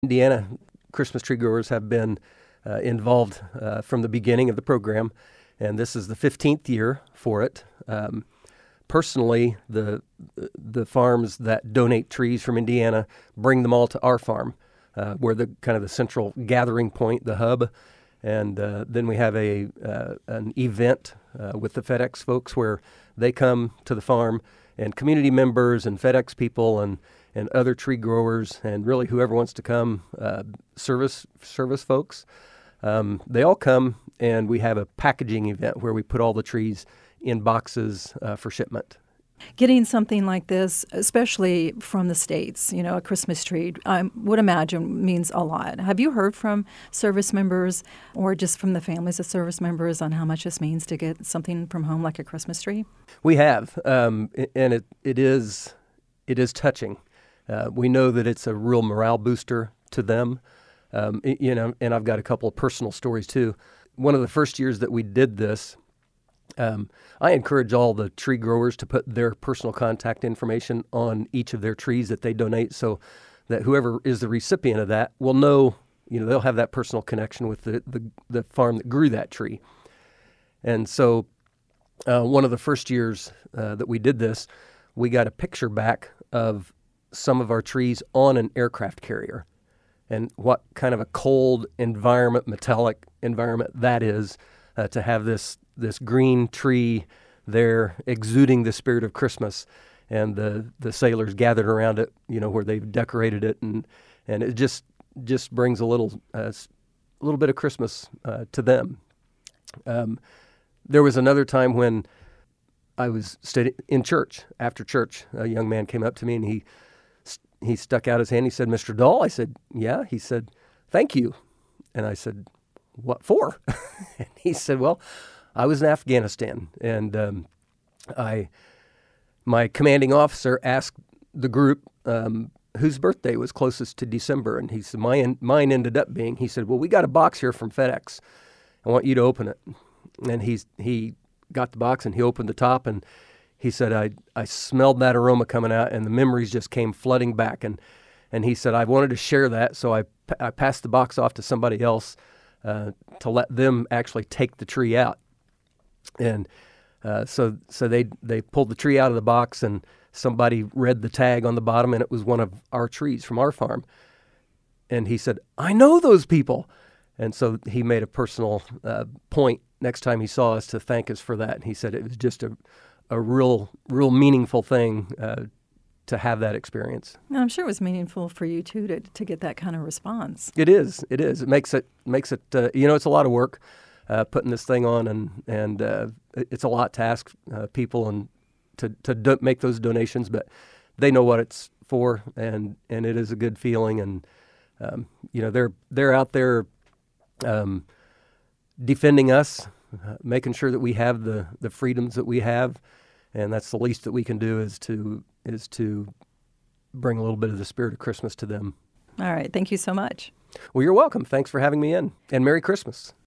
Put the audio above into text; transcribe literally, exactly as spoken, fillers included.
Indiana Christmas tree growers have been uh, involved uh, from the beginning of the program, and this is the fifteenth year for it. Um, personally, the the farms that donate trees from Indiana bring them all to our farm. Uh, we're the kind of the central gathering point, the hub, and uh, then we have a uh, an event uh, with the FedEx folks where they come to the farm, and community members and FedEx people and and other tree growers and really whoever wants to come, uh, service service folks, um, they all come, and we have a packaging event where we put all the trees in boxes uh, for shipment. Getting something like this, especially from the States, you know, a Christmas tree, I would imagine means a lot. Have you heard from service members or just from the families of service members on how much this means to get something from home like a Christmas tree? We have, um, and it it is it is touching. Uh, we know that it's a real morale booster to them, um, you know, and I've got a couple of personal stories too. One of the first years that we did this, Um, I encourage all the tree growers to put their personal contact information on each of their trees that they donate so that whoever is the recipient of that will know, you know, they'll have that personal connection with the, the, the farm that grew that tree. And so uh, one of the first years uh, that we did this, we got a picture back of some of our trees on an aircraft carrier and what kind of a cold environment, metallic environment that is uh, to have this this green tree there exuding the spirit of Christmas, and the, the sailors gathered around it, you know, where they've decorated it, and and it just just brings a little uh, a little bit of Christmas uh, to them. Um, there was another time when I was st- in church. After church, a young man came up to me and he he stuck out his hand. He said, "Mister Dahl." I said, "Yeah." He said, "Thank you." And I said, "What for?" And he said, "Well, I was in Afghanistan, and um, I, my commanding officer asked the group um, whose birthday was closest to December, and he said, mine, mine ended up being, he said, well, we got a box here from FedEx. I want you to open it. And he's, he got the box, and he opened the top, and he said, I, I smelled that aroma coming out, and the memories just came flooding back. And, and he said, I wanted to share that, so I, I passed the box off to somebody else uh, to let them actually take the tree out. And uh, so so they they pulled the tree out of the box, and somebody read the tag on the bottom, and it was one of our trees from our farm. And he said, I know those people. And so he made a personal uh, point next time he saw us to thank us for that. And he said it was just a, a real, real meaningful thing uh, to have that experience. I'm sure it was meaningful for you, too, to, to get that kind of response. It is. It is. It makes it, makes it uh, you know, it's a lot of work. Uh, putting this thing on, and and uh, it's a lot to ask uh, people and to to do- make those donations, but they know what it's for, and, and it is a good feeling, and um, you know they're they're out there um, defending us, uh, making sure that we have the, the freedoms that we have, and that's the least that we can do is to is to bring a little bit of the spirit of Christmas to them. All right, thank you so much. Well, you're welcome. Thanks for having me in, and Merry Christmas.